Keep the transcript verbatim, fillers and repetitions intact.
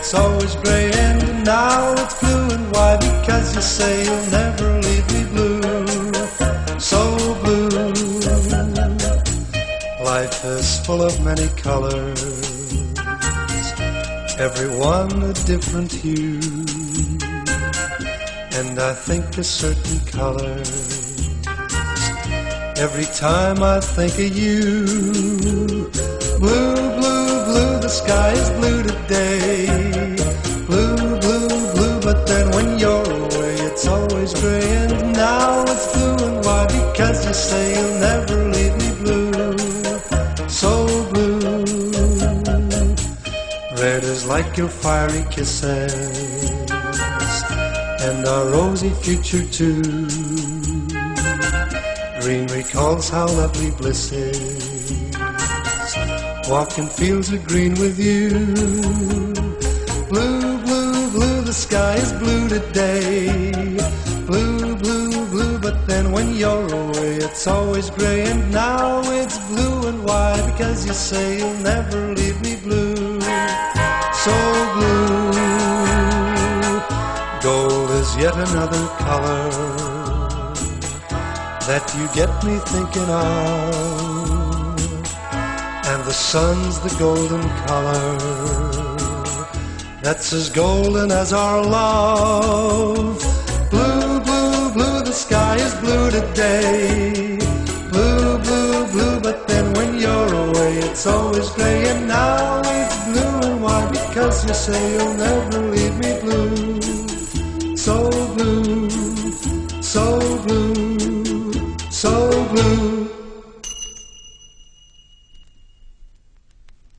it's always gray, and now it's blue. And why? Because you say you'll never leave me blue, so blue. Life is full of many colors, every one a different hue, and I think a certain color every time I think of you. Blue, blue, blue, the sky is blue today. Blue, blue, blue, but then when you're away it's always gray, and now it's blue. And why? Because you say you'll never leave me blue, so blue. Red is like your fiery kisses, and our rosy future too. Green recalls how lovely bliss is, walking fields of green with you. Blue, blue, blue, the sky is blue today. Blue, blue, blue, but then when you're away it's always gray, and now it's blue. And why? Because you say you'll never leave me blue, so blue. Gold is yet another color that you get me thinking of, and the sun's the golden color that's as golden as our love. Blue, blue, blue, the sky is blue today. Blue, blue, blue, but then when you're away it's always gray, and now it's blue. And why? Because you say you'll never leave me blue, so blue.